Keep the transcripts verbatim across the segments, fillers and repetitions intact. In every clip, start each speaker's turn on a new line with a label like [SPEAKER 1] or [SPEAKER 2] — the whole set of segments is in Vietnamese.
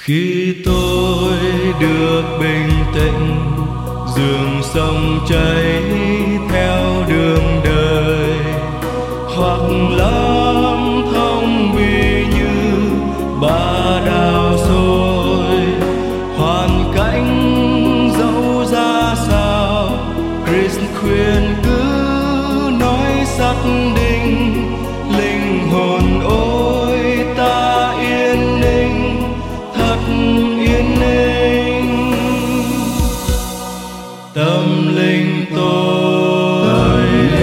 [SPEAKER 1] Khi tôi được bình tĩnh, dường sông chảy theo đường đời, hoặc lắm thông vì như ba đào xôi. Hoàn cảnh dẫu ra sao, Christ khuyên cứ nói xác định, linh hồn ôi ta yên ninh, thật yên ninh. Tâm linh tôi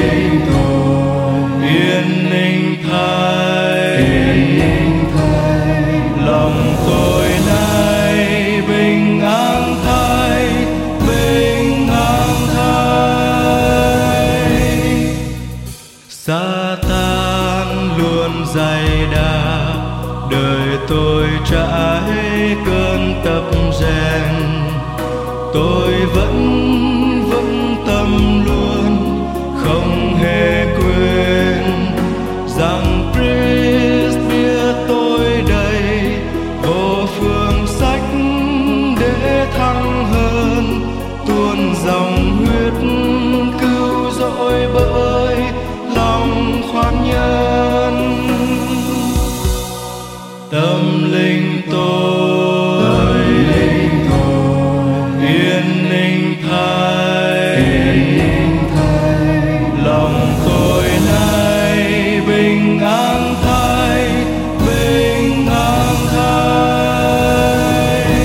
[SPEAKER 1] yên ninh thay, lòng tôi nay bình an thay, bình an thay. Sa-tan luôn dày đà, đời tôi trải cơn tập rèn. Tôi vẫn vững tâm luôn, không hề quên rằng Christ biết tôi đây, vô phương sách để thăng hơn, tuôn dòng huyết cứu rỗi bởi lòng khoan nhân. Tâm linh tôi yên ninh thay, lòng tôi nay bình an thay, bình an thay.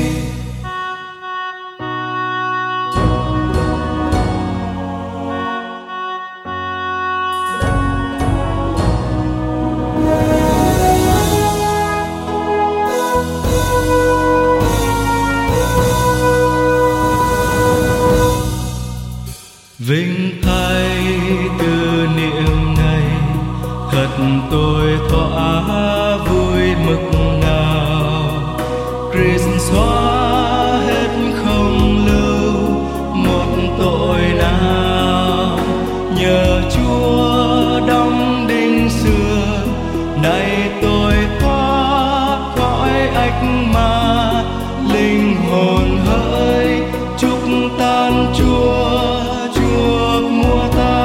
[SPEAKER 1] Vinh thay tư niệm này, thật tôi thỏa vui mực nào. Christ xóa hết không lưu một tội nào, nhờ Chúa đóng đinh xưa, nay tôi thoát khỏi ách ma. Linh hồn hỡi chúc tan Chúa chuộc mua ta.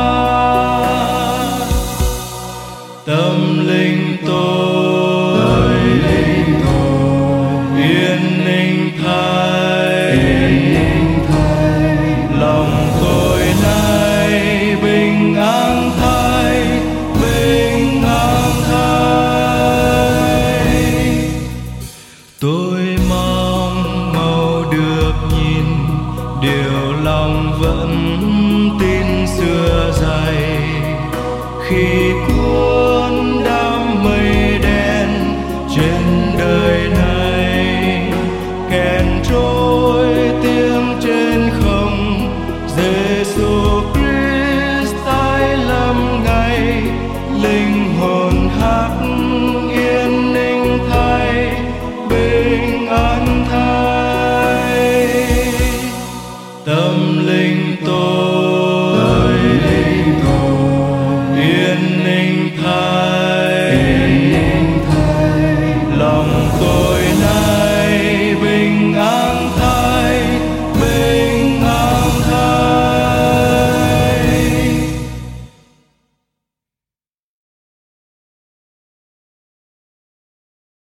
[SPEAKER 1] Tâm linh tôi yên ninh thay, lòng tôi nay bình an thay, bình an thay. Tôi mong mau được nhìn điều lòng vẫn tin xưa dày, khi cuốn đám mây đen trên đời này, kèn trôi tiếng trên không. Giêsu Christ tái lâm ngày, linh hồn hát yên ninh thay, bình an thay. Tâm linh tôi